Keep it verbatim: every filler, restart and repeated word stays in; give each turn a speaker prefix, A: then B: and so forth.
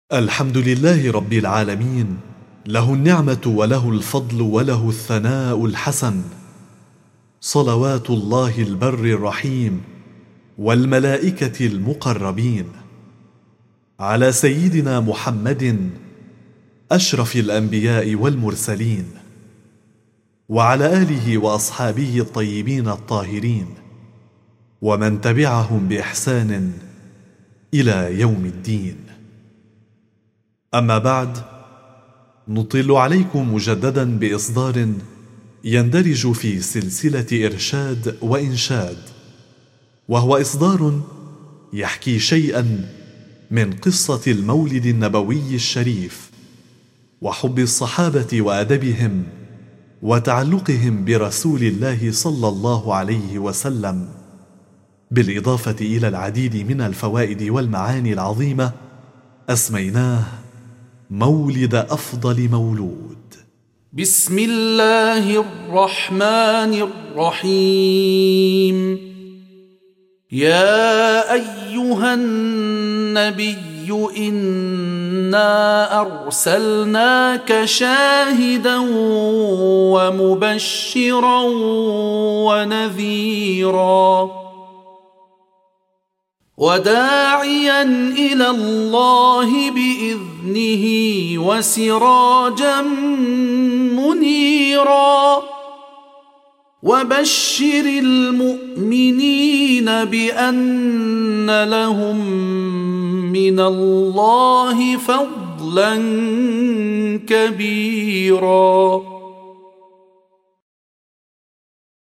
A: الحمد لله رب العالمين، له النعمة وله الفضل وله الثناء الحسن، صلوات الله البر الرحيم والملائكة المقربين على سيدنا محمد أشرف الأنبياء والمرسلين، وعلى آله وأصحابه الطيبين الطاهرين، ومن تبعهم بإحسان إلى يوم الدين. أما بعد، نطل عليكم مجددا بإصدار يندرج في سلسلة إرشاد وإنشاد، وهو إصدار يحكي شيئا من قصة المولد النبوي الشريف وحب الصحابة وأدبهم وتعلقهم برسول الله صلى الله عليه وسلم، بالإضافة إلى العديد من الفوائد والمعاني العظيمة، أسميناه مولد أفضل مولود.
B: بسم الله الرحمن الرحيم. يا أيها النبي إنا أرسلناك شاهدا ومبشرا ونذيرا وداعيا إلى الله بإذنه وسراجا منيرا، وبشر المؤمنين بأن لهم من الله فضلا كبيرا.